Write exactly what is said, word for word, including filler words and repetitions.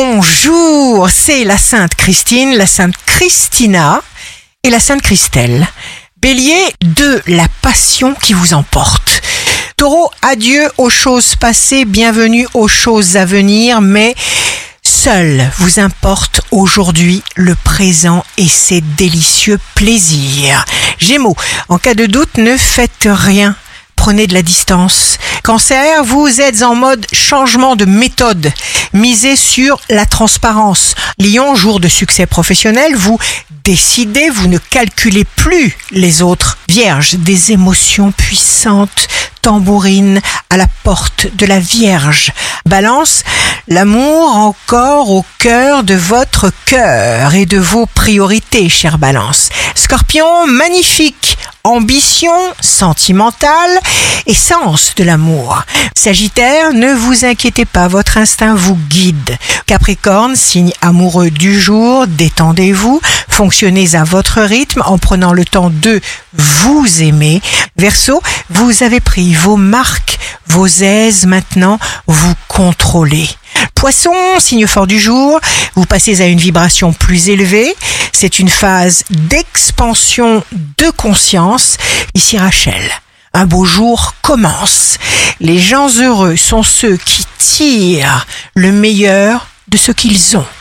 Bonjour, c'est la Sainte Christine, la Sainte Christina et la Sainte Christelle. Bélier, de la passion qui vous emporte. Taureau, adieu aux choses passées, bienvenue aux choses à venir, mais seul vous importe aujourd'hui le présent et ses délicieux plaisirs. Gémeaux, en cas de doute, ne faites rien. Prenez de la distance. Cancer, vous êtes en mode changement de méthode. Misez sur la transparence. Lion, jour de succès professionnel, vous décidez, vous ne calculez plus les autres. Vierge, des émotions puissantes, tambourine à la porte de la Vierge. Balance, l'amour encore au cœur de votre cœur et de vos priorités, chère Balance. Scorpion, magnifique, ambition sentimentale et sens de l'amour. Sagittaire, ne vous inquiétez pas, votre instinct vous guide. Capricorne, signe amoureux du jour, détendez-vous, fonctionnez à votre rythme en prenant le temps de vous aimer. Verseau, vous avez pris vos marques, vos aises, maintenant vous contrôlez. Poisson, signe fort du jour, vous passez à une vibration plus élevée. C'est une phase d'expansion de conscience. Ici Rachel, un beau jour commence. Les gens heureux sont ceux qui tirent le meilleur de ce qu'ils ont.